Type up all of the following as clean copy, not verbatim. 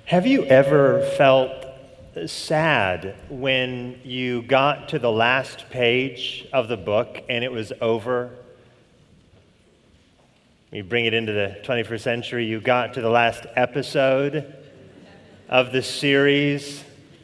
Have you ever felt sad when you got to the last page of the book and it was over? You bring it into the 21st century, you got to the last episode of the series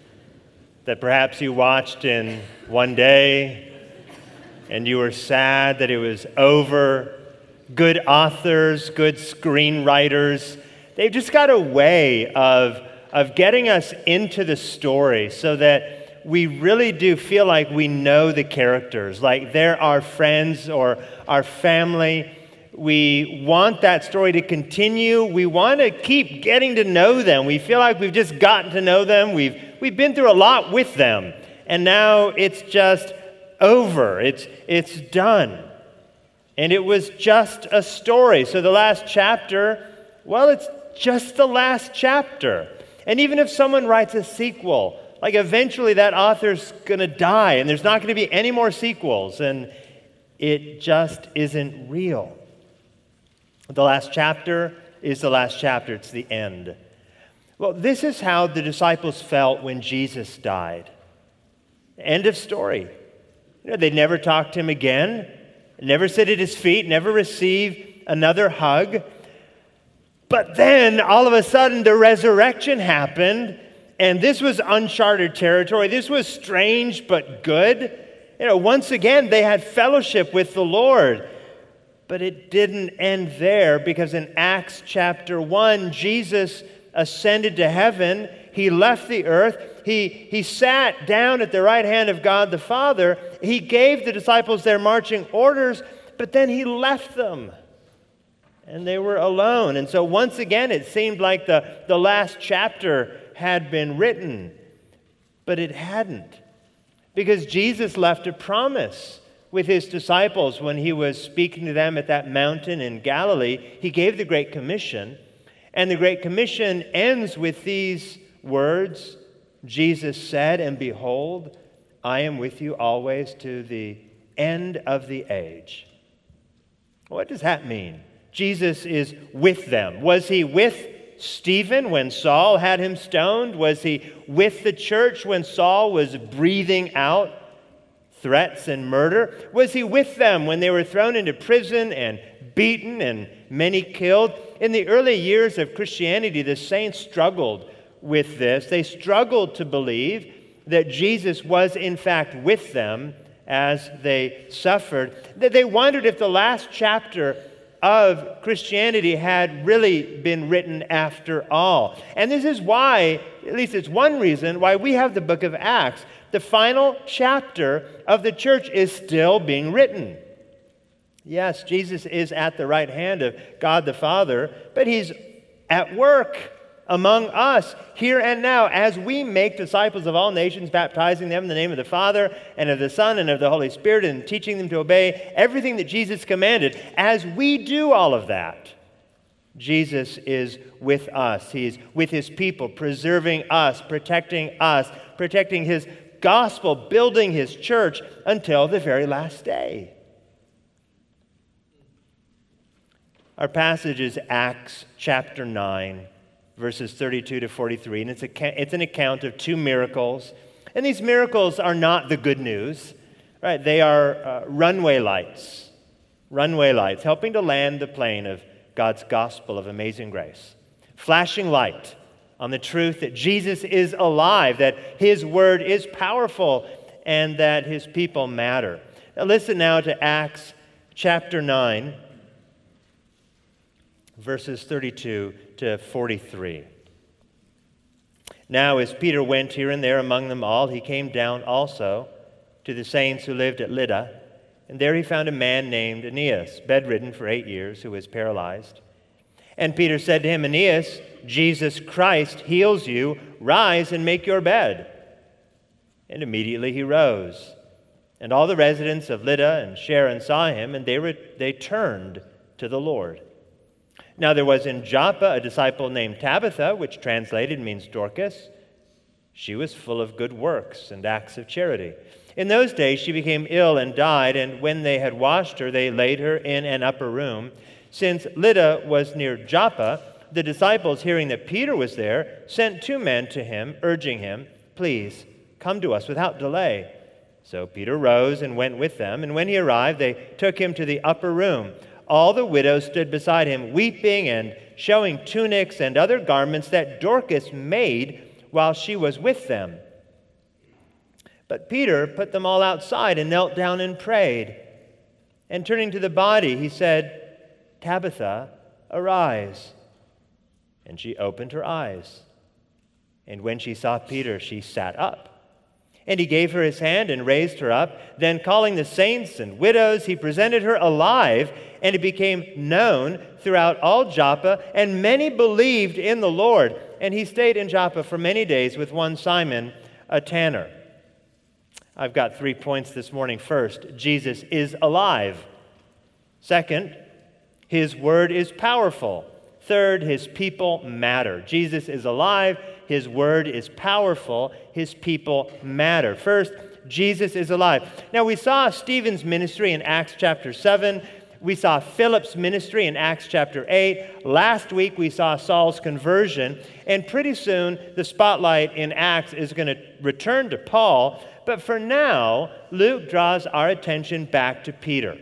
that perhaps you watched in one day and you were sad that it was over. Good authors, good screenwriters, they've just got a way of getting us into the story so that we really do feel like we know the characters, like they're our friends or our family. We want that story to continue. We want to keep getting to know them. We feel like we've just gotten to know them. We've been through a lot with them, and now it's just over. It's done. And it was just a story. So the last chapter, well, it's just the last chapter. And even if someone writes a sequel, like eventually that author's going to die and there's not going to be any more sequels, and it just isn't real. The last chapter is the last chapter. It's the end. Well, this is how the disciples felt when Jesus died. End of story. They never talked to him again, never sit at his feet, never received another hug. But then, all of a sudden, the resurrection happened, and this was uncharted territory. This was strange but good. Once again, they had fellowship with the Lord. But it didn't end there, because in Acts chapter 1, Jesus ascended to heaven. He left the earth. He sat down at the right hand of God the Father. He gave the disciples their marching orders, but then he left them. And they were alone. And so once again, it seemed like the last chapter had been written. But it hadn't. Because Jesus left a promise with his disciples when he was speaking to them at that mountain in Galilee. He gave the Great Commission. And the Great Commission ends with these words. Jesus said, "And behold, I am with you always to the end of the age." What does that mean? Jesus is with them. Was he with Stephen when Saul had him stoned? Was he with the church when Saul was breathing out threats and murder? Was he with them when they were thrown into prison and beaten and many killed? In the early years of Christianity, the saints struggled with this. They struggled to believe that Jesus was in fact with them as they suffered. They wondered if the last chapter of Christianity had really been written after all. And this is why, at least it's one reason, why we have the book of Acts. The final chapter of the church is still being written. Yes, Jesus is at the right hand of God the Father, but he's at work among us here and now as we make disciples of all nations, baptizing them in the name of the Father and of the Son and of the Holy Spirit, and teaching them to obey everything that Jesus commanded. As we do all of that, Jesus is with us. He's with his people, preserving us, protecting his gospel, building his church until the very last day. Our passage is Acts chapter 9. Verses 32 to 43, and it's an account of two miracles. And these miracles are not the good news, right? They are runway lights, helping to land the plane of God's gospel of amazing grace. Flashing light on the truth that Jesus is alive, that his word is powerful, and that his people matter. Now listen now to Acts chapter 9, verses 32 to 43. Now, as Peter went here and there among them all, he came down also to the saints who lived at Lydda, and there he found a man named Aeneas, bedridden for 8 years, who was paralyzed. And Peter said to him, "Aeneas, Jesus Christ heals you. Rise and make your bed." And immediately he rose. And all the residents of Lydda and Sharon saw him, and they turned to the Lord. Now there was in Joppa a disciple named Tabitha, which translated means Dorcas. She was full of good works and acts of charity. In those days she became ill and died, and when they had washed her, they laid her in an upper room. Since Lydda was near Joppa, the disciples, hearing that Peter was there, sent 2 men to him, urging him, "Please, come to us without delay." So Peter rose and went with them, and when he arrived, they took him to the upper room. All the widows stood beside him, weeping and showing tunics and other garments that Dorcas made while she was with them. But Peter put them all outside and knelt down and prayed. And turning to the body, he said, "Tabitha, arise." And she opened her eyes. And when she saw Peter, she sat up. And he gave her his hand and raised her up. Then calling the saints and widows, he presented her alive, and it became known throughout all Joppa, and many believed in the Lord. And he stayed in Joppa for many days with one Simon, a tanner. I've got 3 points this morning. First, Jesus is alive. Second, his word is powerful. Third, his people matter. Jesus is alive. His word is powerful. His people matter. First, Jesus is alive. Now, we saw Stephen's ministry in Acts chapter 7. We saw Philip's ministry in Acts chapter 8. Last week, we saw Saul's conversion. And pretty soon, the spotlight in Acts is going to return to Paul. But for now, Luke draws our attention back to Peter.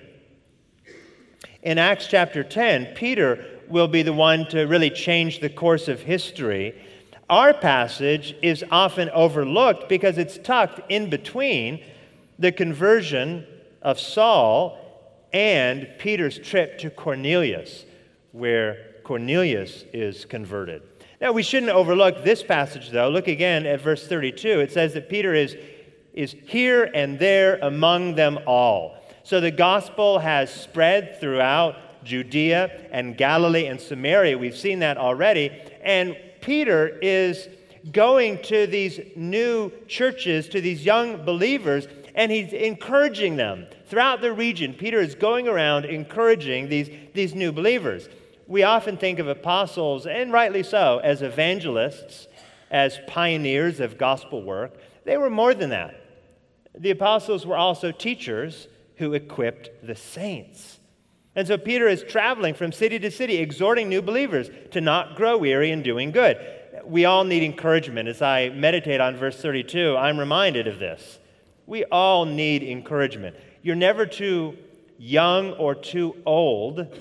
In Acts chapter 10, Peter will be the one to really change the course of history. Our passage is often overlooked because it's tucked in between the conversion of Saul and Peter's trip to Cornelius, where Cornelius is converted. Now, we shouldn't overlook this passage, though. Look again at verse 32. It says that Peter is here and there among them all. So the gospel has spread throughout Judea and Galilee and Samaria. We've seen that already. And Peter is going to these new churches, to these young believers, and he's encouraging them. Throughout the region, Peter is going around encouraging these new believers. We often think of apostles, and rightly so, as evangelists, as pioneers of gospel work. They were more than that. The apostles were also teachers who equipped the saints. And so Peter is traveling from city to city, exhorting new believers to not grow weary in doing good. We all need encouragement. As I meditate on verse 32, I'm reminded of this. We all need encouragement. You're never too young or too old.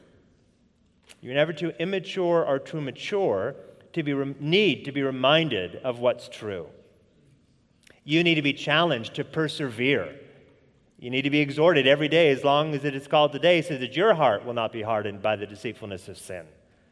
You're never too immature or too mature to need to be reminded of what's true. You need to be challenged to persevere. You need to be exhorted every day, as long as it is called today, so that your heart will not be hardened by the deceitfulness of sin.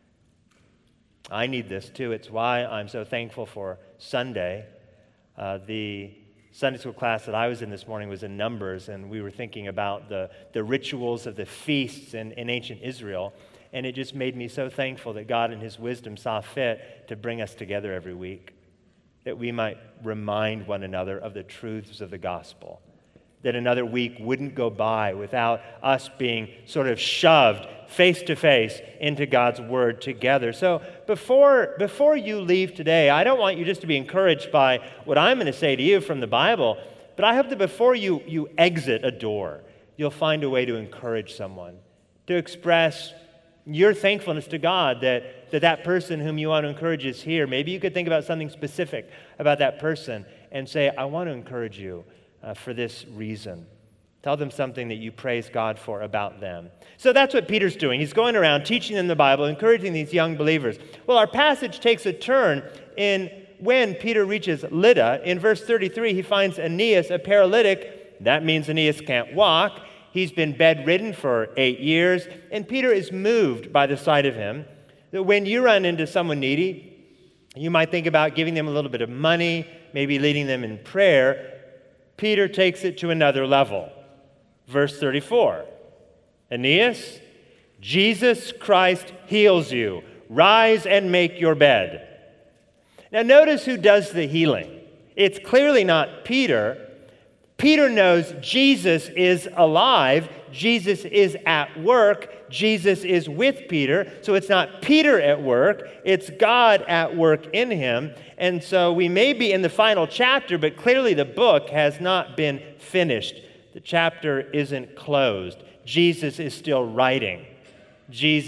I need this too. It's why I'm so thankful for Sunday. The Sunday school class that I was in this morning was in Numbers, and we were thinking about the rituals of the feasts in ancient Israel. And it just made me so thankful that God in his wisdom saw fit to bring us together every week, that we might remind one another of the truths of the gospel. That another week wouldn't go by without us being sort of shoved face to face into God's word together. So before you leave today, I don't want you just to be encouraged by what I'm going to say to you from the Bible, but I hope that before you exit a door, you'll find a way to encourage someone, to express your thankfulness to God that person whom you want to encourage is here. Maybe you could think about something specific about that person and say, I want to encourage you for this reason. Tell them something that you praise God for about them. So that's what Peter's doing. He's going around teaching them the Bible, encouraging these young believers. Well, our passage takes a turn when Peter reaches Lydda. In verse 33, he finds Aeneas, a paralytic. That means Aeneas can't walk. He's been bedridden for 8 years, and Peter is moved by the sight of him. That when you run into someone needy, you might think about giving them a little bit of money, maybe leading them in prayer. Peter takes it to another level. Verse 34, Aeneas, Jesus Christ heals you. Rise and make your bed. Now notice who does the healing. It's clearly not Peter. Peter knows Jesus is alive. Jesus is at work. Jesus is with Peter. So it's not Peter at work. It's God at work in him. And so we may be in the final chapter, but clearly the book has not been finished. The chapter isn't closed. Jesus is still writing. Jesus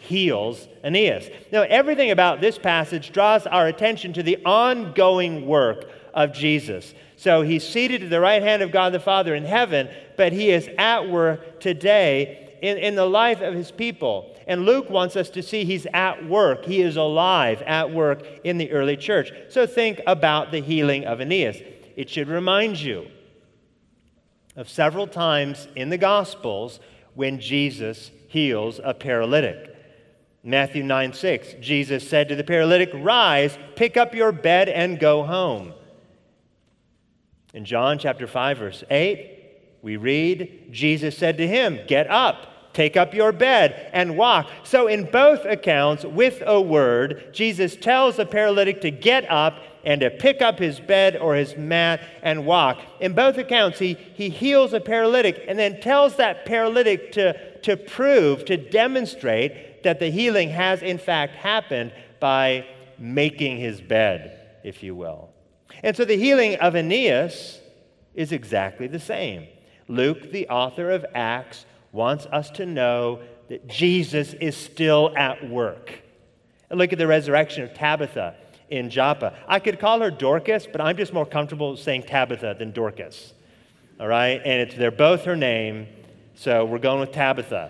heals Aeneas. Now, everything about this passage draws our attention to the ongoing work of Jesus. So he's seated at the right hand of God the Father in heaven, but he is at work today in the life of his people. And Luke wants us to see he's at work. He is alive at work in the early church. So think about the healing of Aeneas. It should remind you of several times in the Gospels when Jesus heals a paralytic. Matthew 9:6, Jesus said to the paralytic, "Rise, pick up your bed and go home." In John chapter 5, verse 8, we read, Jesus said to him, "Get up, take up your bed, and walk." So in both accounts, with a word, Jesus tells the paralytic to get up and to pick up his bed or his mat and walk. In both accounts, he heals a paralytic and then tells that paralytic to prove, to demonstrate that the healing has in fact happened by making his bed, if you will. And so the healing of Aeneas is exactly the same. Luke, the author of Acts, wants us to know that Jesus is still at work. And look at the resurrection of Tabitha in Joppa. I could call her Dorcas, but I'm just more comfortable saying Tabitha than Dorcas. All right? And they're both her name, so we're going with Tabitha.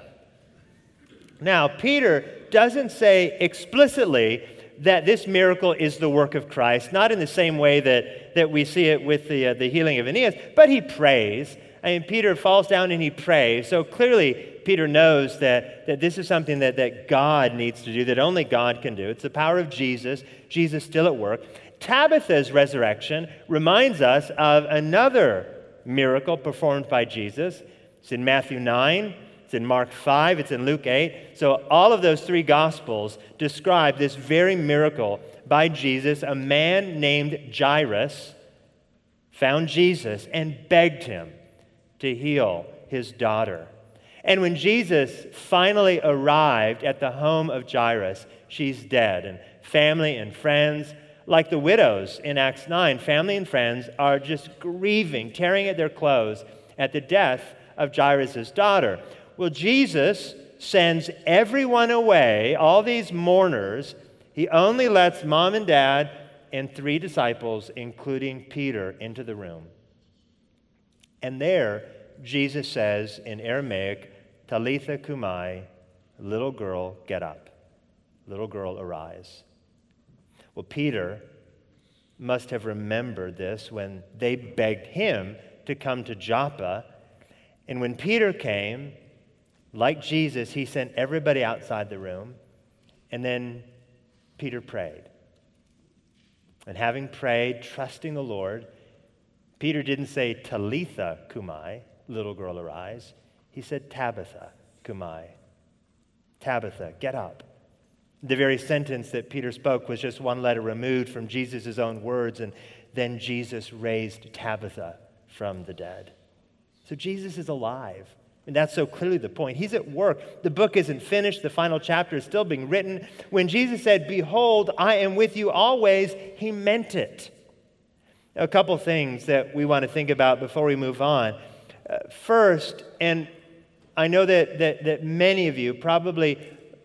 Now, Peter doesn't say explicitly that this miracle is the work of Christ, not in the same way that we see it with the healing of Aeneas, but he prays. I mean, Peter falls down and he prays. So clearly, Peter knows that this is something that God needs to do, that only God can do. It's the power of Jesus. Jesus still at work. Tabitha's resurrection reminds us of another miracle performed by Jesus. It's in Matthew 9. It's in Mark 5, it's in Luke 8. So all of those three Gospels describe this very miracle by Jesus. A man named Jairus found Jesus and begged him to heal his daughter. And when Jesus finally arrived at the home of Jairus, she's dead. And family and friends, like the widows in Acts 9, family and friends are just grieving, tearing at their clothes at the death of Jairus' daughter. Well, Jesus sends everyone away, all these mourners. He only lets mom and dad and three disciples, including Peter, into the room. And there, Jesus says in Aramaic, "Talitha kumai," little girl, get up. Little girl, arise. Well, Peter must have remembered this when they begged him to come to Joppa. And when Peter came, like Jesus, he sent everybody outside the room, and then Peter prayed. And having prayed, trusting the Lord, Peter didn't say, "Talitha kumai," little girl, arise. He said, "Tabitha kumai." Tabitha, get up. The very sentence that Peter spoke was just one letter removed from Jesus' own words, and then Jesus raised Tabitha from the dead. So Jesus is alive. And that's so clearly the point. He's at work. The book isn't finished. The final chapter is still being written. When Jesus said, "Behold, I am with you always," he meant it. A couple things that we want to think about before we move on. First, and I know that many of you, probably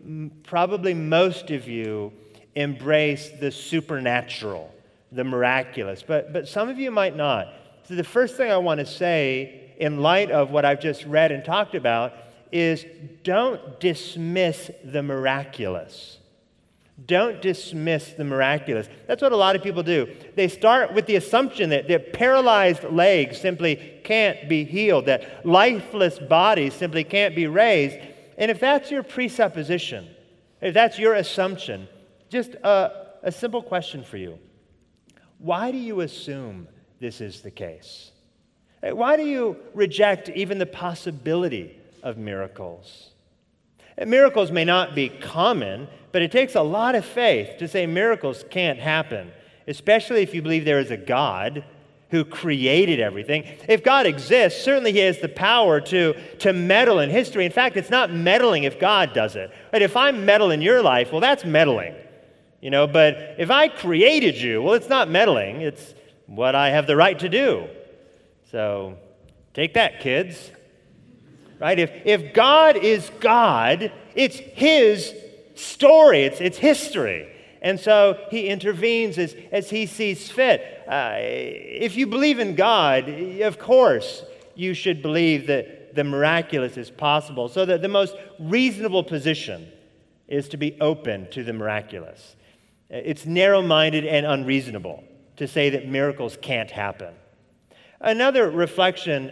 most of you, embrace the supernatural, the miraculous, but some of you might not. So the first thing I want to say, in light of what I've just read and talked about, is don't dismiss the miraculous. Don't dismiss the miraculous. That's what a lot of people do. They start with the assumption that their paralyzed legs simply can't be healed, that lifeless bodies simply can't be raised. And if that's your presupposition, if that's your assumption, just a simple question for you. Why do you assume this is the case? Why do you reject even the possibility of miracles? Miracles may not be common, but it takes a lot of faith to say miracles can't happen, especially if you believe there is a God who created everything. If God exists, certainly he has the power to meddle in history. In fact, it's not meddling if God does it. But if I meddle in your life, well, that's meddling. But if I created you, well, it's not meddling. It's what I have the right to do. So take that, kids. Right? If God is God, it's his story, it's history. And so he intervenes as he sees fit. If you believe in God, of course, you should believe that the miraculous is possible. So that the most reasonable position is to be open to the miraculous. It's narrow-minded and unreasonable to say that miracles can't happen. Another reflection,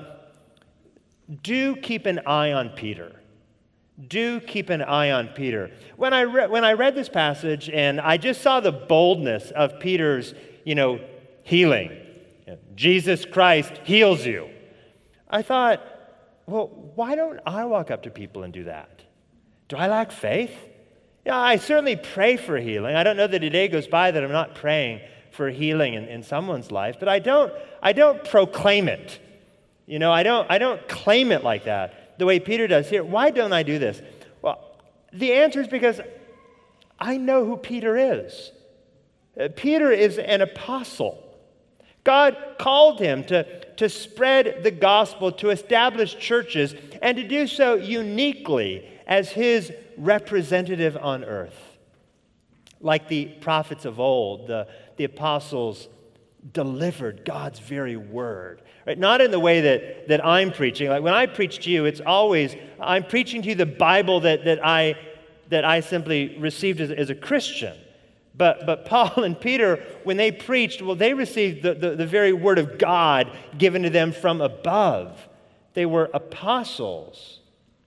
do keep an eye on Peter. Do keep an eye on Peter. When I read this passage and I just saw the boldness of Peter's, healing. Jesus Christ heals you. I thought, well, why don't I walk up to people and do that? Do I lack faith? Yeah, I certainly pray for healing. I don't know that a day goes by that I'm not praying for healing in someone's life, but I don't proclaim it. I don't claim it like that, the way Peter does here. Why don't I do this? Well, the answer is because I know who Peter is. Peter is an apostle. God called him to spread the gospel, to establish churches, and to do so uniquely as his representative on earth. Like the prophets of old, the apostles delivered God's very word. Right? Not in the way that I'm preaching. Like when I preach to you, it's always, I'm preaching to you the Bible that I simply received as a Christian. But Paul and Peter, when they preached, well, they received the very word of God given to them from above. They were apostles.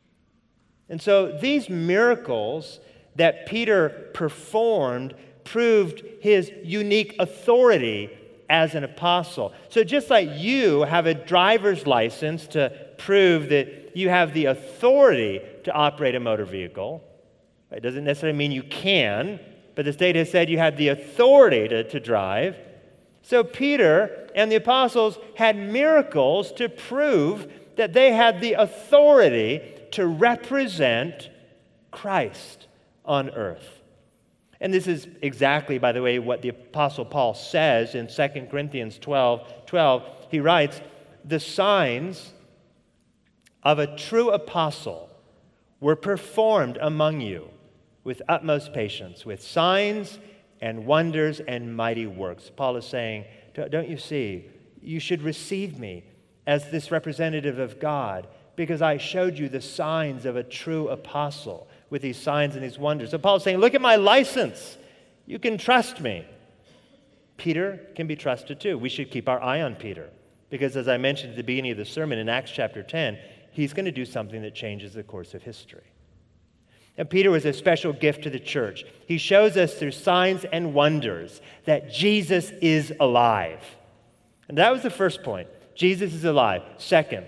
And so these miracles that Peter performed proved his unique authority as an apostle. So just like you have a driver's license to prove that you have the authority to operate a motor vehicle, it doesn't necessarily mean you can, but the state has said you have the authority to drive. So Peter and the apostles had miracles to prove that they had the authority to represent Christ on earth. And this is exactly, by the way, what the Apostle Paul says in 2 Corinthians 12. He writes, "The signs of a true apostle were performed among you with utmost patience, with signs and wonders and mighty works." Paul is saying, don't you see, you should receive me as this representative of God because I showed you the signs of a true apostle with these signs and these wonders. So Paul's saying, look at my license. You can trust me. Peter can be trusted too. We should keep our eye on Peter because as I mentioned at the beginning of the sermon in Acts chapter 10, he's going to do something that changes the course of history. And Peter was a special gift to the church. He shows us through signs and wonders that Jesus is alive. And that was the first point. Jesus is alive. Second,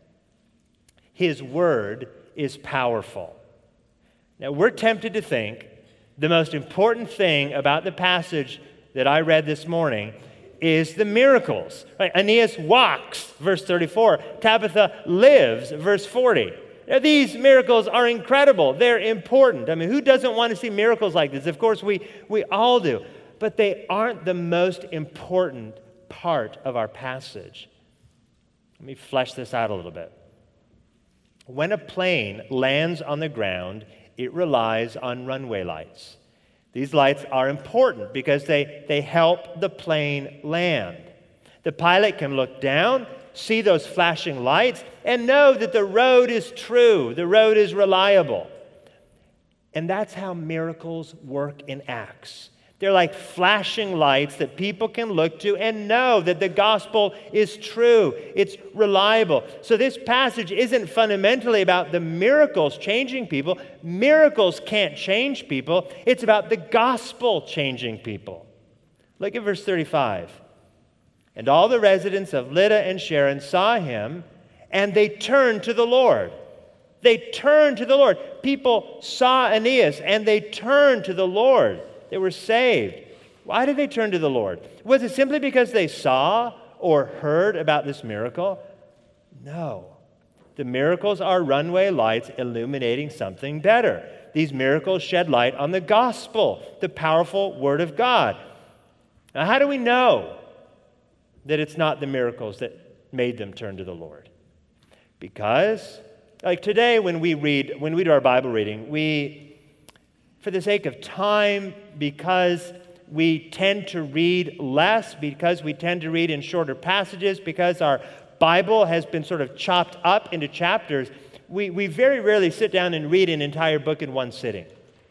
his word is powerful. Now, we're tempted to think the most important thing about the passage that I read this morning is the miracles. Right? Aeneas walks, verse 34. Tabitha lives, verse 40. Now, these miracles are incredible. They're important. I mean, who doesn't want to see miracles like this? Of course, we all do. But they aren't the most important part of our passage. Let me flesh this out a little bit. When a plane lands on the ground, it relies on runway lights. These lights are important because they help the plane land. The pilot can look down, see those flashing lights, and know that the road is true, the road is reliable. And that's how miracles work in Acts. They're like flashing lights that people can look to and know that the gospel is true. It's reliable. So this passage isn't fundamentally about the miracles changing people. Miracles can't change people. It's about the gospel changing people. Look at verse 35. And all the residents of Lydda and Sharon saw him, and they turned to the Lord. They turned to the Lord. People saw Aeneas, and they turned to the Lord. They were saved. Why did they turn to the Lord? Was it simply because they saw or heard about this miracle? No. The miracles are runway lights illuminating something better. These miracles shed light on the gospel, the powerful word of God. Now, how do we know that it's not the miracles that made them turn to the Lord? Because, like today when we do our Bible reading, we for the sake of time, because we tend to read less, because we tend to read in shorter passages, because our Bible has been sort of chopped up into chapters, we very rarely sit down and read an entire book in one sitting.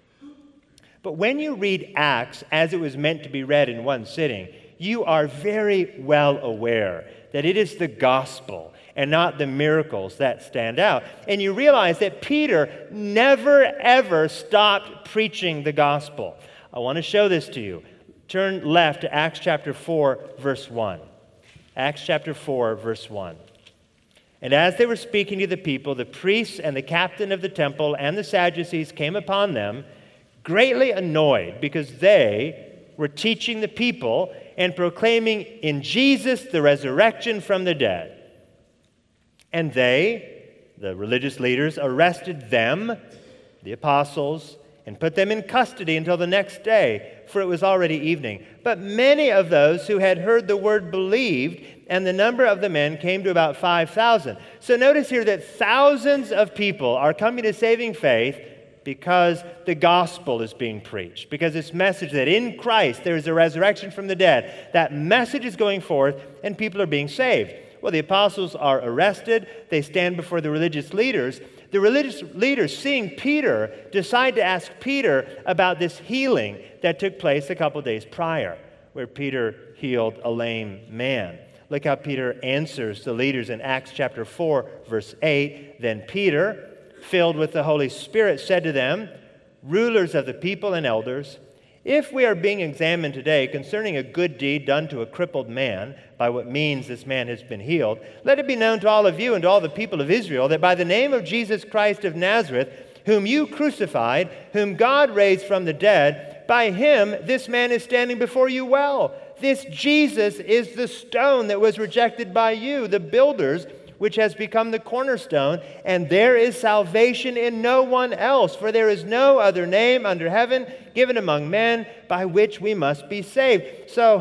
But when you read Acts as it was meant to be read in one sitting, you are very well aware that it is the gospel and not the miracles that stand out. And you realize that Peter never, ever stopped preaching the gospel. I want to show this to you. Turn left to Acts chapter 4, verse 1. Acts chapter 4, verse 1. And as they were speaking to the people, the priests and the captain of the temple and the Sadducees came upon them, greatly annoyed because they were teaching the people and proclaiming in Jesus the resurrection from the dead. And they, the religious leaders, arrested them, the apostles, and put them in custody until the next day, for it was already evening. But many of those who had heard the word believed, and the number of the men came to about 5,000. So notice here that thousands of people are coming to saving faith because the gospel is being preached, because this message that in Christ there is a resurrection from the dead, that message is going forth and people are being saved. Well, the apostles are arrested. They stand before the religious leaders. The religious leaders, seeing Peter, decide to ask Peter about this healing that took place a couple days prior, where Peter healed a lame man. Look how Peter answers the leaders in Acts chapter 4, verse 8. Then Peter, filled with the Holy Spirit, said to them, rulers of the people and elders, if we are being examined today concerning a good deed done to a crippled man, by what means this man has been healed, let it be known to all of you and to all the people of Israel that by the name of Jesus Christ of Nazareth, whom you crucified, whom God raised from the dead, by him this man is standing before you well. This Jesus is the stone that was rejected by you, the builders, which has become the cornerstone, and there is salvation in no one else, for there is no other name under heaven given among men by which we must be saved. So,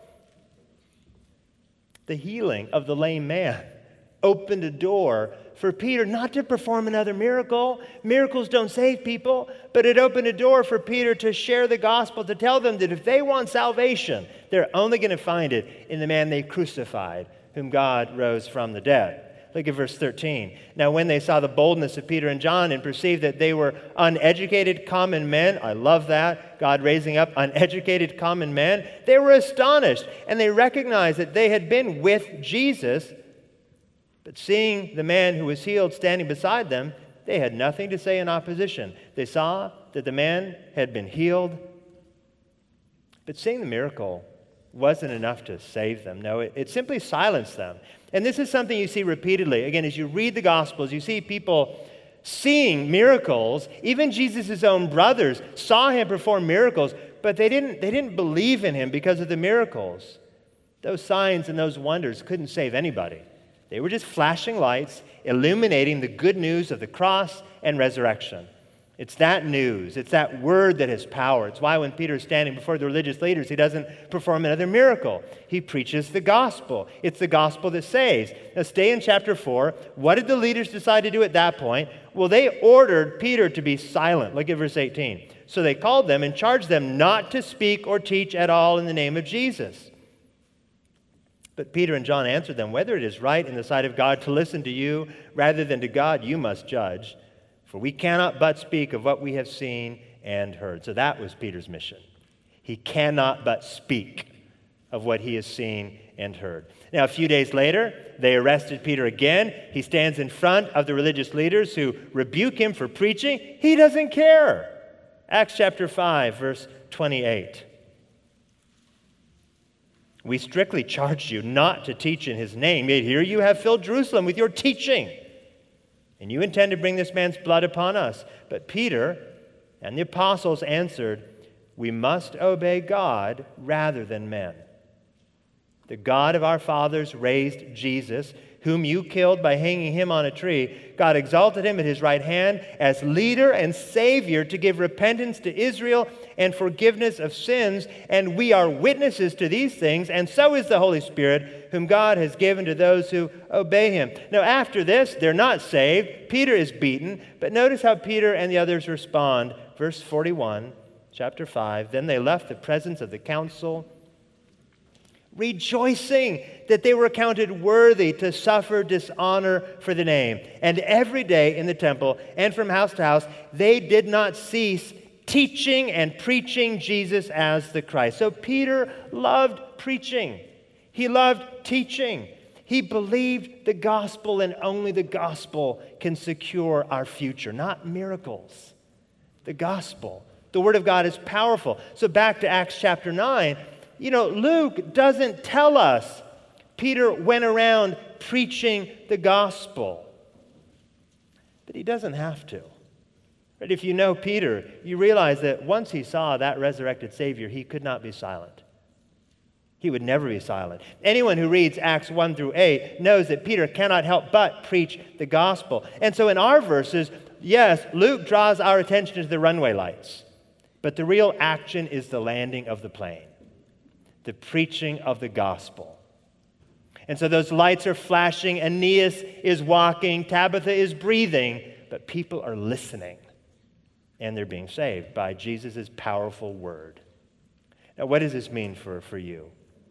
the healing of the lame man opened a door for Peter not to perform another miracle. Miracles don't save people, but it opened a door for Peter to share the gospel, to tell them that if they want salvation, they're only going to find it in the man they crucified, whom God rose from the dead. Look at verse 13. Now when they saw the boldness of Peter and John and perceived that they were uneducated common men, I love that, God raising up uneducated common men, they were astonished, and they recognized that they had been with Jesus. But seeing the man who was healed standing beside them, they had nothing to say in opposition. They saw that the man had been healed, but seeing the miracle wasn't enough to save them. No, it simply silenced them. And this is something you see repeatedly. Again, as you read the Gospels, you see people seeing miracles. Even Jesus' own brothers saw him perform miracles, but they didn't believe in him because of the miracles. Those signs and those wonders couldn't save anybody. They were just flashing lights, illuminating the good news of the cross and resurrection. It's that news. It's that word that has power. It's why when Peter is standing before the religious leaders, he doesn't perform another miracle. He preaches the gospel. It's the gospel that saves. Now stay in chapter 4. What did the leaders decide to do at that point? Well, they ordered Peter to be silent. Look at verse 18. So they called them and charged them not to speak or teach at all in the name of Jesus. But Peter and John answered them, whether it is right in the sight of God to listen to you rather than to God, you must judge. For we cannot but speak of what we have seen and heard. So that was Peter's mission. He cannot but speak of what he has seen and heard. Now, a few days later, they arrested Peter again. He stands in front of the religious leaders who rebuke him for preaching. He doesn't care. Acts chapter 5, verse 28. We strictly charged you not to teach in his name, yet here you have filled Jerusalem with your teaching. And you intend to bring this man's blood upon us. But Peter and the apostles answered, we must obey God rather than men. The God of our fathers raised Jesus, whom you killed by hanging him on a tree. God exalted him at his right hand as leader and savior to give repentance to Israel and forgiveness of sins. And we are witnesses to these things, and so is the Holy Spirit, whom God has given to those who obey him. Now, after this, they're not saved. Peter is beaten. But notice how Peter and the others respond. verse 41, chapter 5, then they left the presence of the council, rejoicing that they were counted worthy to suffer dishonor for the name. And every day in the temple and from house to house, they did not cease teaching and preaching Jesus as the Christ. So Peter loved preaching. He loved teaching. He believed the gospel, and only the gospel can secure our future, not miracles. The gospel. The Word of God is powerful. So back to Acts chapter 9, Luke doesn't tell us Peter went around preaching the gospel. But he doesn't have to. But if you know Peter, you realize that once he saw that resurrected Savior, he could not be silent. He would never be silent. Anyone who reads Acts 1 through 8 knows that Peter cannot help but preach the gospel. And so in our verses, yes, Luke draws our attention to the runway lights. But the real action is the landing of the plane, the preaching of the gospel. And so those lights are flashing, Aeneas is walking, Tabitha is breathing, but people are listening. And they're being saved by Jesus' powerful word. Now, what does this mean for you?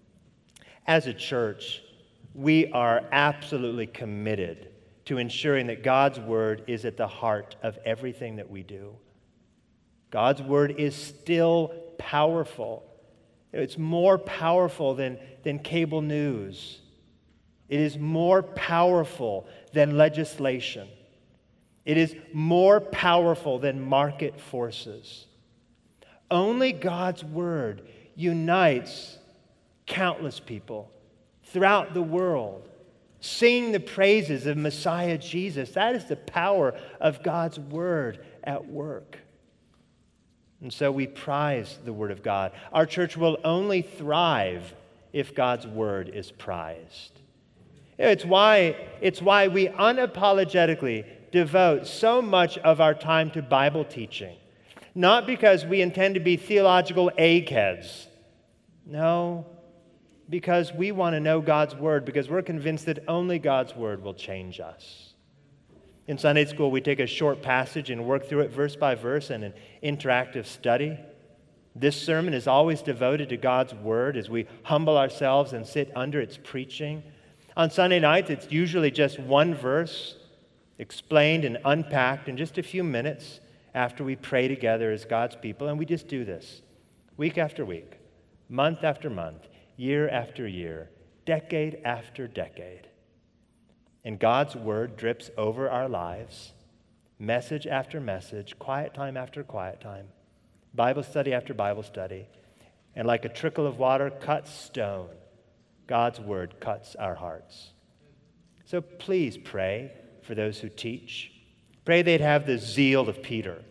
As a church, we are absolutely committed to ensuring that God's word is at the heart of everything that we do. God's word is still powerful. It's more powerful than cable news. It is more powerful than legislation. It is more powerful than market forces. Only God's word unites countless people throughout the world, singing the praises of Messiah Jesus. That is the power of God's word at work. And so we prize the word of God. Our church will only thrive if God's word is prized. It's why we unapologetically devote so much of our time to Bible teaching. Not because we intend to be theological eggheads. No, because we want to know God's word, because we're convinced that only God's word will change us. In Sunday school, we take a short passage and work through it verse by verse in an interactive study. This sermon is always devoted to God's word as we humble ourselves and sit under its preaching. On Sunday nights, it's usually just one verse explained and unpacked in just a few minutes after we pray together as God's people. And we just do this week after week, month after month, year after year, decade after decade. And God's word drips over our lives, message after message, quiet time after quiet time, Bible study after Bible study. And like a trickle of water cuts stone, God's word cuts our hearts. So please pray for those who teach. Pray they'd have the zeal of Peter.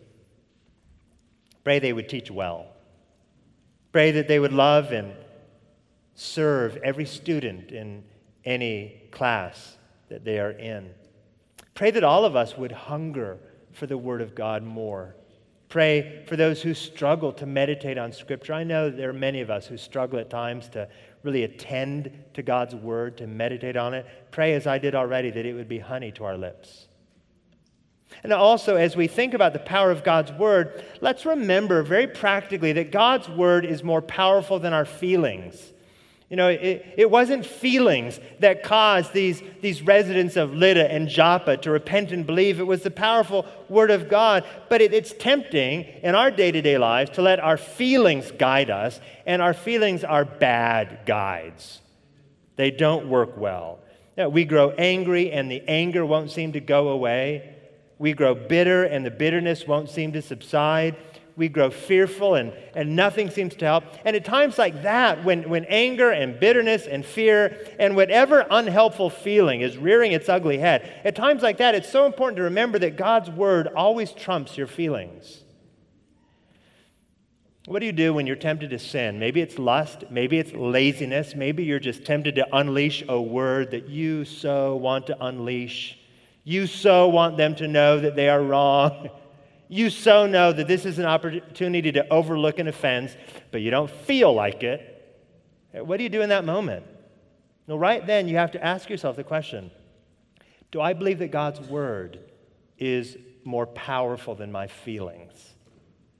Pray they would teach well. Pray that they would love and serve every student in any class that they are in. Pray that all of us would hunger for the Word of God more. Pray for those who struggle to meditate on Scripture. I know there are many of us who struggle at times to really attend to God's Word, to meditate on it. Pray, as I did already, that it would be honey to our lips. And also, as we think about the power of God's Word, let's remember very practically that God's Word is more powerful than our feelings. It wasn't feelings that caused these residents of Lydda and Joppa to repent and believe. It was the powerful Word of God. But it's tempting in our day-to-day lives to let our feelings guide us, and our feelings are bad guides. They don't work well. We grow angry, and the anger won't seem to go away. We grow bitter, and the bitterness won't seem to subside. We grow fearful, and nothing seems to help. And at times like that, when anger and bitterness and fear and whatever unhelpful feeling is rearing its ugly head, at times like that, it's so important to remember that God's word always trumps your feelings. What do you do when you're tempted to sin? Maybe it's lust, maybe it's laziness, maybe you're just tempted to unleash a word that you so want to unleash. You so want them to know that they are wrong. You so know that this is an opportunity to overlook an offense, but you don't feel like it. What do you do in that moment? Well, right then you have to ask yourself the question, do I believe that God's word is more powerful than my feelings?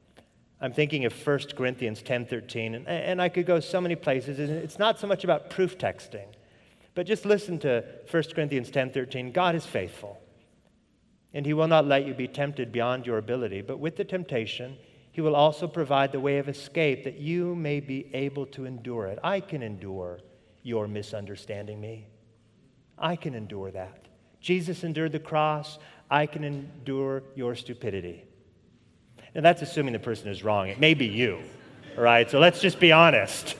I'm thinking of 1 Corinthians 10:13, and I could go so many places. And it's not so much about proof texting, but just listen to 1 Corinthians 10:13. God is faithful, and he will not let you be tempted beyond your ability, but with the temptation, he will also provide the way of escape that you may be able to endure it. I can endure your misunderstanding me. I can endure that. Jesus endured the cross. I can endure your stupidity. Now, that's assuming the person is wrong. It may be you, all right? So let's just be honest.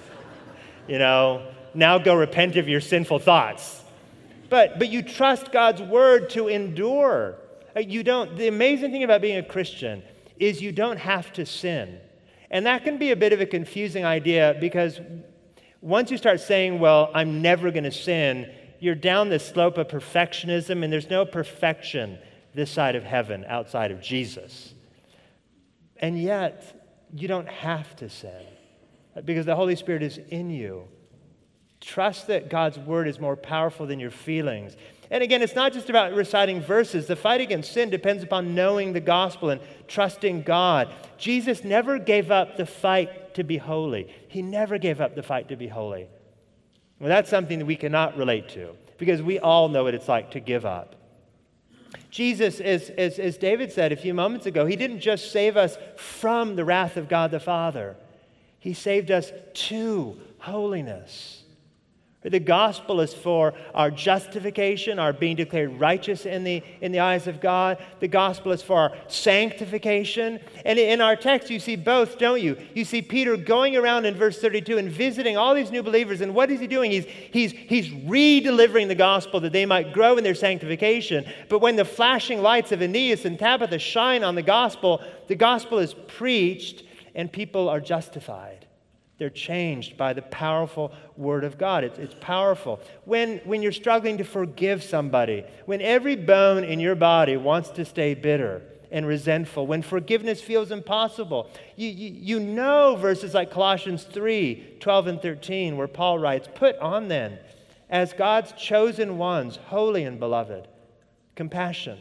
Now go repent of your sinful thoughts. But you trust God's word to endure. The amazing thing about being a Christian is you don't have to sin. And that can be a bit of a confusing idea because once you start saying, well, I'm never going to sin, you're down this slope of perfectionism, and there's no perfection this side of heaven outside of Jesus. And yet, you don't have to sin because the Holy Spirit is in you. Trust that God's word is more powerful than your feelings. And again, it's not just about reciting verses. The fight against sin depends upon knowing the gospel and trusting God. Jesus never gave up the fight to be holy. He never gave up the fight to be holy. Well, that's something that we cannot relate to because we all know what it's like to give up. Jesus, as David said a few moments ago, he didn't just save us from the wrath of God the Father. He saved us to holiness. The gospel is for our justification, our being declared righteous in the eyes of God. The gospel is for our sanctification. And in our text, you see both, don't you? You see Peter going around in verse 32 and visiting all these new believers. And what is he doing? He's re-delivering the gospel that they might grow in their sanctification. But when the flashing lights of Aeneas and Tabitha shine on the gospel is preached and people are justified. They're changed by the powerful word of God. It's powerful. When you're struggling to forgive somebody, when every bone in your body wants to stay bitter and resentful, when forgiveness feels impossible, you know verses like Colossians 3:12 and 13, where Paul writes, "Put on then, as God's chosen ones, holy and beloved, compassion,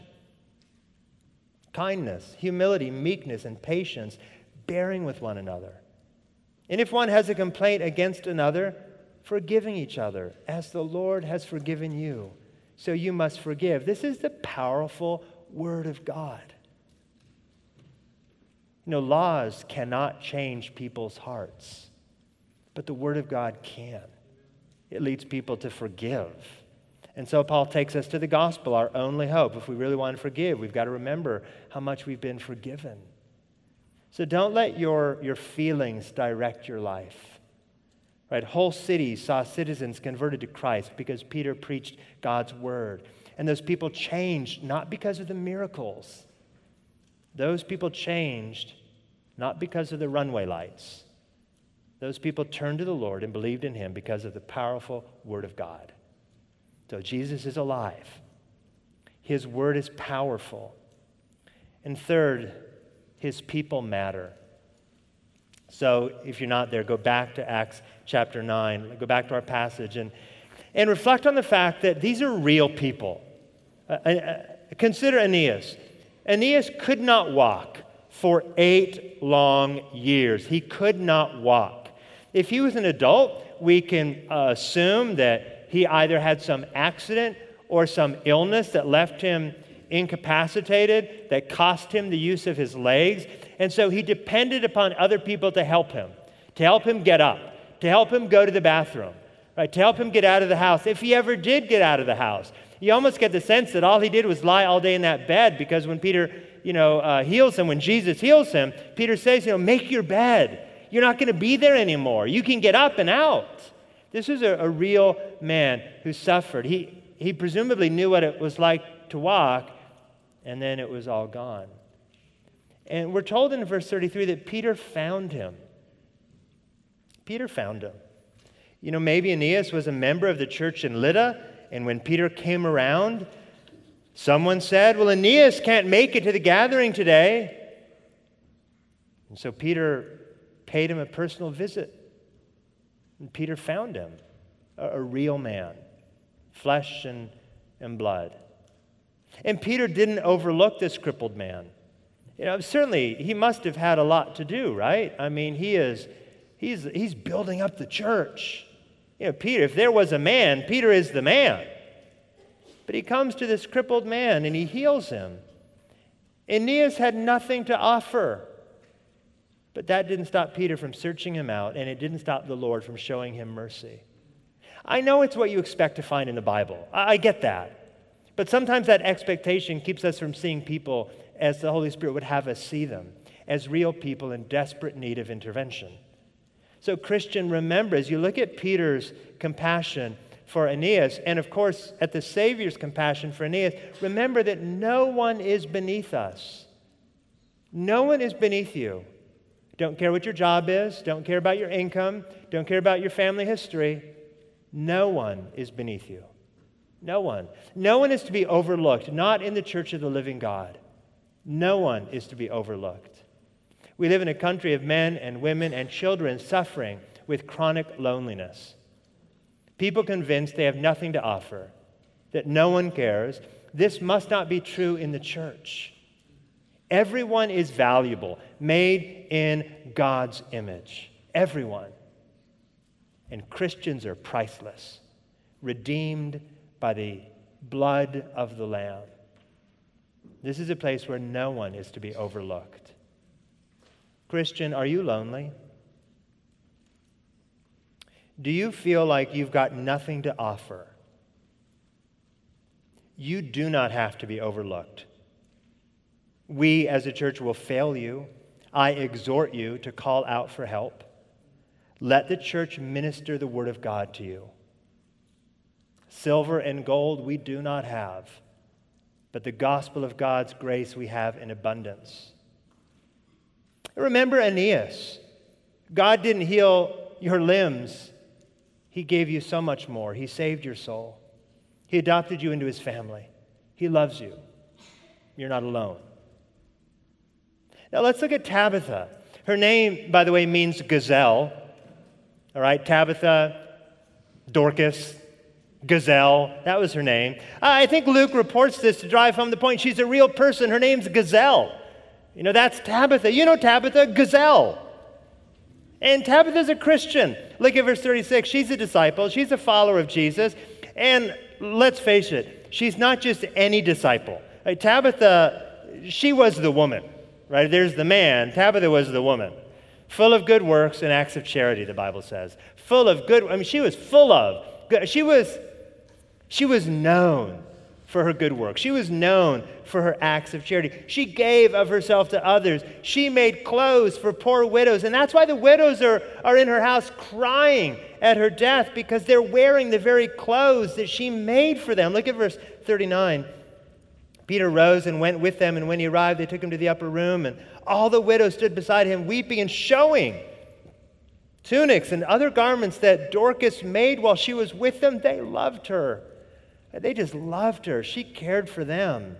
kindness, humility, meekness, and patience, bearing with one another. And if one has a complaint against another, forgiving each other, as the Lord has forgiven you, so you must forgive." This is the powerful word of God. Laws cannot change people's hearts, but the word of God can. It leads people to forgive. And so Paul takes us to the gospel, our only hope. If we really want to forgive, we've got to remember how much we've been forgiven. So don't let your feelings direct your life. Right? Whole cities saw citizens converted to Christ because Peter preached God's word. And those people changed not because of the miracles. Those people changed not because of the runway lights. Those people turned to the Lord and believed in him because of the powerful word of God. So Jesus is alive. His word is powerful. And third, his people matter. So if you're not there, go back to Acts chapter 9. Go back to our passage and reflect on the fact that these are real people. Consider Aeneas. Aeneas could not walk for 8 long years. He could not walk. If he was an adult, we can assume that he either had some accident or some illness that left him incapacitated, that cost him the use of his legs. And so he depended upon other people to help him get up, to help him go to the bathroom, right? To help him get out of the house. If he ever did get out of the house, you almost get the sense that all he did was lie all day in that bed, because when Peter, heals him, when Jesus heals him, Peter says, make your bed. You're not going to be there anymore. You can get up and out. This is a real man who suffered. He presumably knew what it was like to walk, and then it was all gone. And we're told in verse 33 that Peter found him. Peter found him. Maybe Aeneas was a member of the church in Lydda, and when Peter came around, someone said, "Well, Aeneas can't make it to the gathering today." And so Peter paid him a personal visit. And Peter found him, a real man, flesh and blood. And Peter didn't overlook this crippled man. Certainly he must have had a lot to do, right? I mean, he's building up the church. Peter, if there was a man, Peter is the man. But he comes to this crippled man and he heals him. Aeneas had nothing to offer. But that didn't stop Peter from searching him out, and it didn't stop the Lord from showing him mercy. I know it's what you expect to find in the Bible. I get that. But sometimes that expectation keeps us from seeing people as the Holy Spirit would have us see them, as real people in desperate need of intervention. So, Christian, remember, as you look at Peter's compassion for Aeneas, and of course at the Savior's compassion for Aeneas, remember that no one is beneath us. No one is beneath you. Don't care what your job is. Don't care about your income. Don't care about your family history. No one is beneath you. No one. No one is to be overlooked, not in the church of the living God. No one is to be overlooked. We live in a country of men and women and children suffering with chronic loneliness. People convinced they have nothing to offer, that no one cares. This must not be true in the church. Everyone is valuable, made in God's image. Everyone. And Christians are priceless, redeemed by the blood of the Lamb. This is a place where no one is to be overlooked. Christian, are you lonely? Do you feel like you've got nothing to offer? You do not have to be overlooked. We as a church will fail you. I exhort you to call out for help. Let the church minister the word of God to you. Silver and gold we do not have, but the gospel of God's grace we have in abundance. Remember Aeneas. God didn't heal your limbs. He gave you so much more. He saved your soul. He adopted you into his family. He loves you. You're not alone. Now let's look at Tabitha. Her name, by the way, means gazelle. All right, Tabitha, Dorcas, Gazelle, that was her name. I think Luke reports this to drive home the point. She's a real person. Her name's Gazelle. That's Tabitha. Tabitha, Gazelle. And Tabitha's a Christian. Look at verse 36. She's a disciple. She's a follower of Jesus. And let's face it, she's not just any disciple. Tabitha, she was the woman. Right? There's the man. Tabitha was the woman. Full of good works and acts of charity, the Bible says. Full of good, she was full of. She was known for her good works. She was known for her acts of charity. She gave of herself to others. She made clothes for poor widows. And that's why the widows are in her house crying at her death, because they're wearing the very clothes that she made for them. Look at verse 39. Peter rose and went with them, and when he arrived, they took him to the upper room, and all the widows stood beside him, weeping and showing tunics and other garments that Dorcas made while she was with them. They loved her. They just loved her. She cared for them.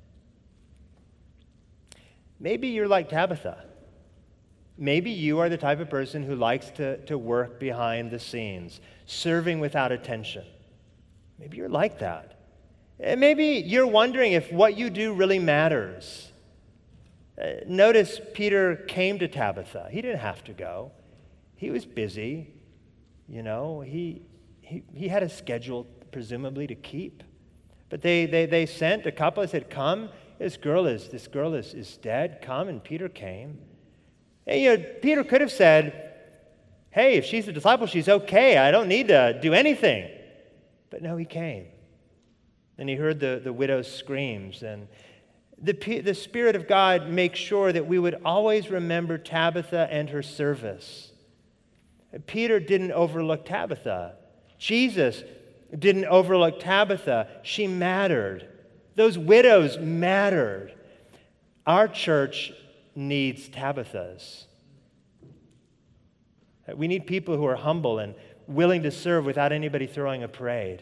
Maybe you're like Tabitha. Maybe you are the type of person who likes to work behind the scenes, serving without attention. Maybe you're like that. And maybe you're wondering if what you do really matters. Notice Peter came to Tabitha. He didn't have to go. He was busy. He had a schedule presumably to keep. But they sent a couple and said, come, this girl is dead. Come, and Peter came. And, Peter could have said, hey, if she's a disciple, she's okay. I don't need to do anything. But no, he came. And he heard the widow's screams. And the Spirit of God makes sure that we would always remember Tabitha and her service. Peter didn't overlook Tabitha. Jesus didn't overlook Tabitha. She mattered. Those widows mattered. Our church needs Tabithas. We need people who are humble and willing to serve without anybody throwing a parade.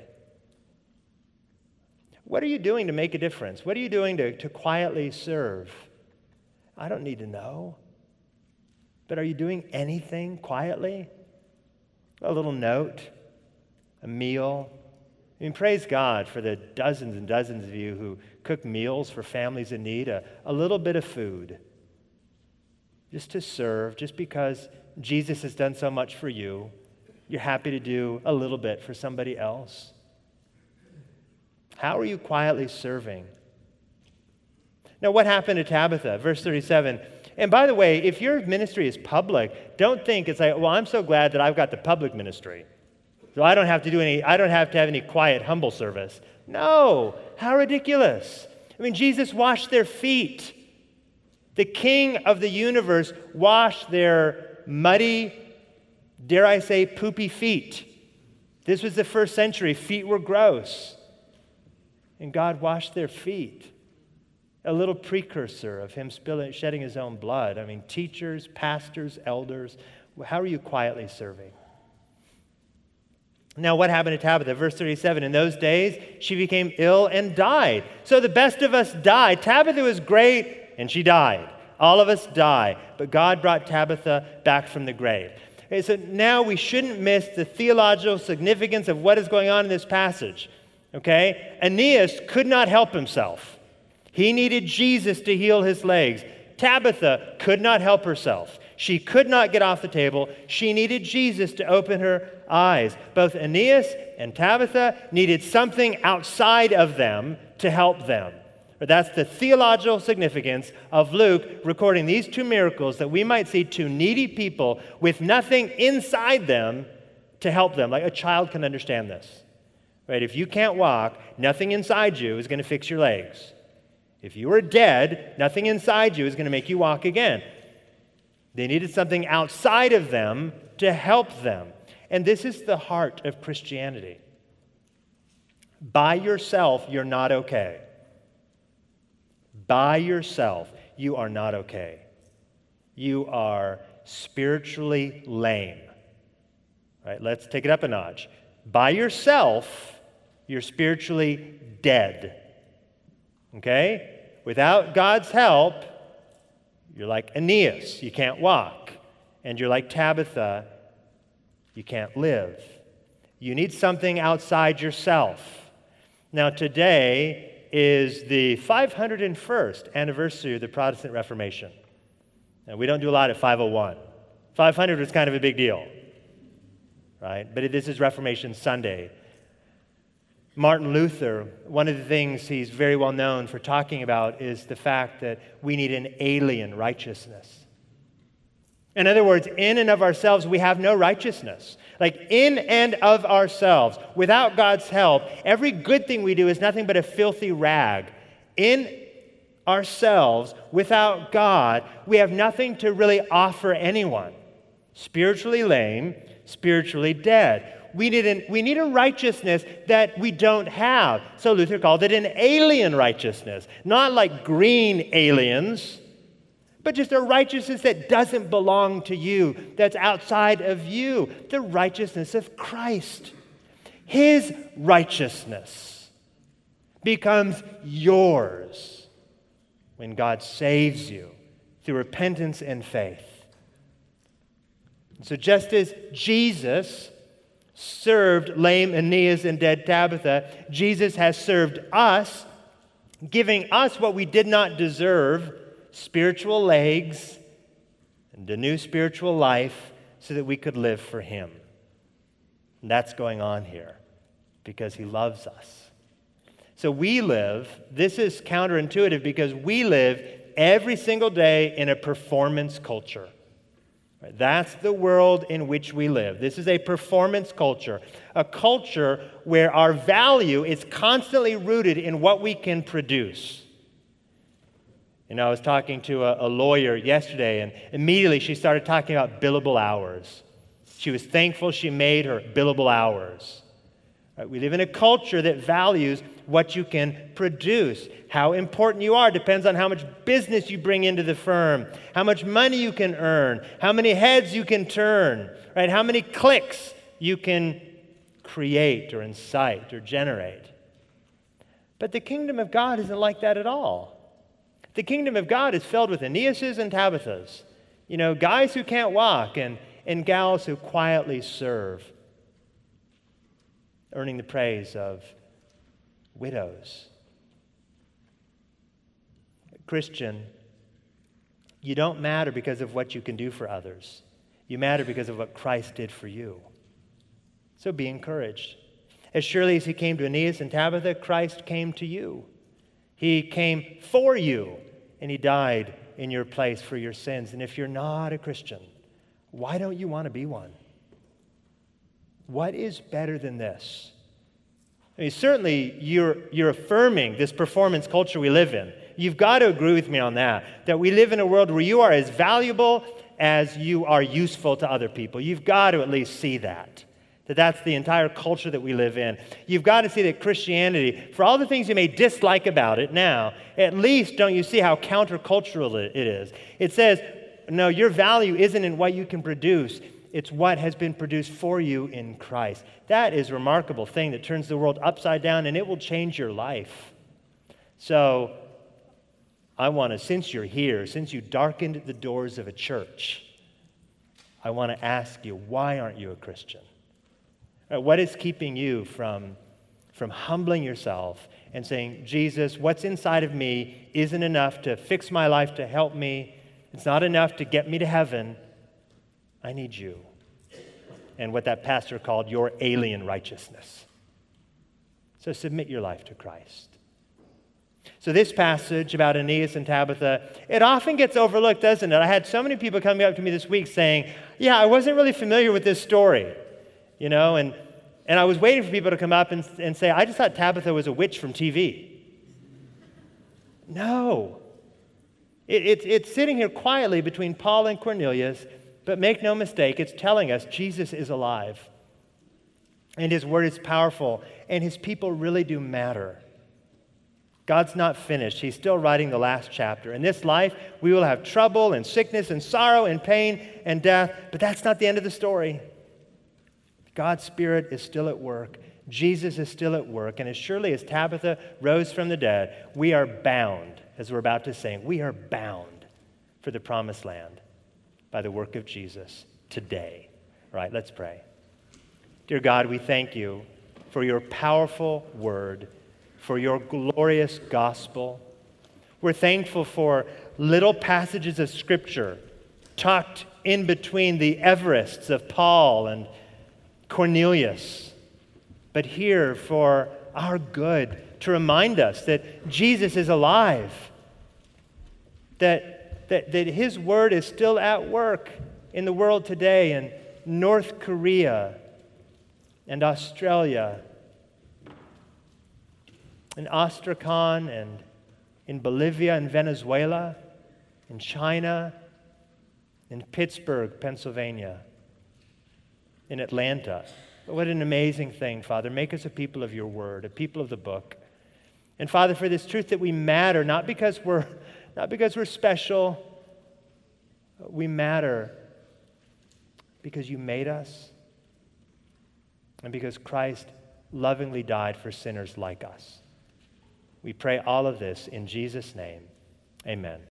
What are you doing to make a difference? What are you doing to quietly serve? I don't need to know. But are you doing anything quietly? A little note, a meal, I mean, praise God for the dozens and dozens of you who cook meals for families in need, a little bit of food, just to serve, just because Jesus has done so much for you. You're happy to do a little bit for somebody else. How are you quietly serving? Now, what happened to Tabitha? Verse 37. And by the way, if your ministry is public, don't think it's like, well, I'm so glad that I've got the public ministry. So I don't have to have any quiet, humble service. No, how ridiculous. I mean, Jesus washed their feet. The King of the universe washed their muddy, dare I say, poopy feet. This was the first century. Feet were gross. And God washed their feet. A little precursor of him shedding his own blood. I mean, teachers, pastors, elders, how are you quietly serving? Now, what happened to Tabitha? Verse 37, in those days, she became ill and died. So the best of us died. Tabitha was great, and she died. All of us die. But God brought Tabitha back from the grave. Okay, so now we shouldn't miss the theological significance of what is going on in this passage. Okay? Aeneas could not help himself. He needed Jesus to heal his legs. Tabitha could not help herself. She could not get off the table. She needed Jesus to open her eyes. Both Aeneas and Tabitha needed something outside of them to help them. That's the theological significance of Luke recording these two miracles, that we might see two needy people with nothing inside them to help them. Like a child can understand this. Right? If you can't walk, nothing inside you is going to fix your legs. If you are dead, nothing inside you is going to make you walk again. They needed something outside of them to help them. And this is the heart of Christianity. By yourself, you're not okay. By yourself, you are not okay. You are spiritually lame. All right, let's take it up a notch. By yourself, you're spiritually dead. Okay? Without God's help, you're like Aeneas, you can't walk. And you're like Tabitha, you can't live. You need something outside yourself. Now, today is the 501st anniversary of the Protestant Reformation. Now, we don't do a lot at 501. 500 was kind of a big deal, right? But this is Reformation Sunday. Martin Luther, one of the things he's very well known for talking about is the fact that we need an alien righteousness. In other words, in and of ourselves, we have no righteousness. Like in and of ourselves, without God's help, every good thing we do is nothing but a filthy rag. In ourselves, without God, we have nothing to really offer anyone. Spiritually lame, spiritually dead. We need a righteousness that we don't have. So Luther called it an alien righteousness. Not like green aliens, but just a righteousness that doesn't belong to you, that's outside of you. The righteousness of Christ. His righteousness becomes yours when God saves you through repentance and faith. So just as Jesus served lame Aeneas and dead Tabitha, Jesus has served us, giving us what we did not deserve, spiritual legs and a new spiritual life so that we could live for him. And that's going on here because he loves us. So we live, this is counterintuitive because we live every single day in a performance culture. That's the world in which we live. This is a performance culture, a culture where our value is constantly rooted in what we can produce. You know, I was talking to a lawyer yesterday, and immediately she started talking about billable hours. She was thankful she made her billable hours. Right? We live in a culture that values what you can produce. How important you are depends on how much business you bring into the firm, how much money you can earn, how many heads you can turn, right? How many clicks you can create or incite or generate. But the kingdom of God isn't like that at all. The kingdom of God is filled with Aeneases and Tabithas, you know, guys who can't walk and gals who quietly serve. earning the praise of widows. Christian, you don't matter because of what you can do for others. You matter because of what Christ did for you. So be encouraged. As surely as he came to Aeneas and Tabitha, Christ came to you. He came for you, and he died in your place for your sins. And if you're not a Christian, why don't you want to be one? What is better than this? I mean, certainly you're affirming this performance culture we live in. You've got to agree with me on that we live in a world where you are as valuable as you are useful to other people. You've got to at least see that that's the entire culture that we live in. You've got to see that Christianity, for all the things you may dislike about it now, at least don't you see how countercultural it is. It says, no, your value isn't in what you can produce. It's what has been produced for you in Christ. That is a remarkable thing that turns the world upside down, and it will change your life. So I want to, since you're here, since you darkened the doors of a church, I want to ask you, why aren't you a Christian? What is keeping you from humbling yourself and saying, Jesus, what's inside of me isn't enough to fix my life, to help me. It's not enough to get me to heaven. I need you. And what that pastor called your alien righteousness. So submit your life to Christ. So this passage about Aeneas and Tabitha, it often gets overlooked, doesn't it? I had so many people coming up to me this week saying, yeah, I wasn't really familiar with this story. You know, and I was waiting for people to come up and say, I just thought Tabitha was a witch from TV. No. It's sitting here quietly between Paul and Cornelius, but make no mistake, it's telling us Jesus is alive. And his word is powerful, and his people really do matter. God's not finished. He's still writing the last chapter. In this life, we will have trouble and sickness and sorrow and pain and death, but that's not the end of the story. God's Spirit is still at work. Jesus is still at work. And as surely as Tabitha rose from the dead, we are bound, as we're about to sing, we are bound for the promised land by the work of Jesus today. All right, let's pray. Dear God, we thank you for your powerful word, for your glorious gospel. We're thankful for little passages of Scripture tucked in between the Everests of Paul and Cornelius, but here for our good, to remind us that Jesus is alive, that his word is still at work in the world today, in North Korea and Australia, in Astrakhan and in Bolivia and Venezuela, in China, in Pittsburgh, Pennsylvania, in Atlanta. What an amazing thing, Father. Make us a people of your word, a people of the book. And Father, for this truth that we matter, not because we're special, we matter because you made us and because Christ lovingly died for sinners like us. We pray all of this in Jesus' name. Amen.